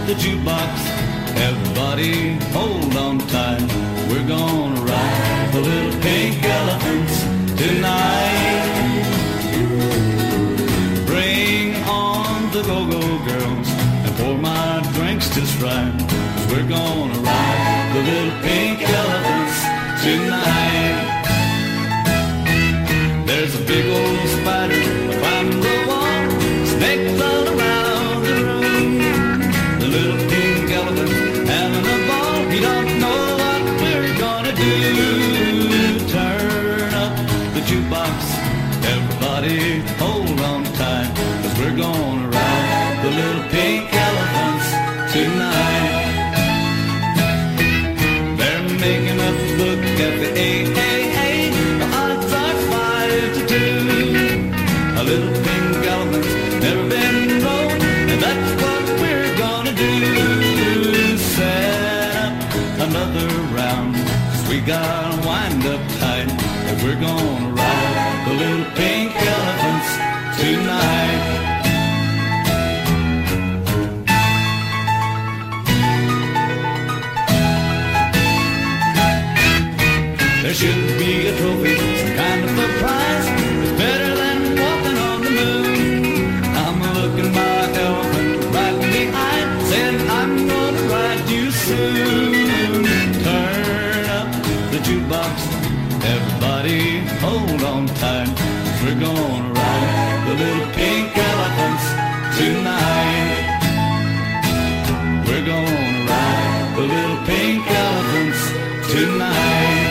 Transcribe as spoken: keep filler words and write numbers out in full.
the jukebox. Everybody hold on tight. We're gonna ride the little pink elephants tonight. Bring on the go-go girls and pour my drinks just right. We're gonna ride the little pink elephants tonight. There's a big old spider climbing the wall, snakes all around the room. The little pink elephant having a ball, he don't know what we're gonna do. Turn up the jukebox, everybody hold on tight, 'cause we're gonna ride the little pink elephants tonight. They're making up the book at the A A A. The odds are five to two. A little pink elephant's never been rode, and that's what we're gonna do. Set up another round, 'cause we gotta wind up tight, and we're gonna ride the little pink elephants tonight. There should be a trophy, some kind of a prize. It's better than walking on the moon. I'm looking my elephant right in the eye, saying I'm gonna ride you soon. Turn up the jukebox, everybody hold on tight. We're gonna ride the little pink elephants tonight. We're gonna ride the little pink elephants tonight.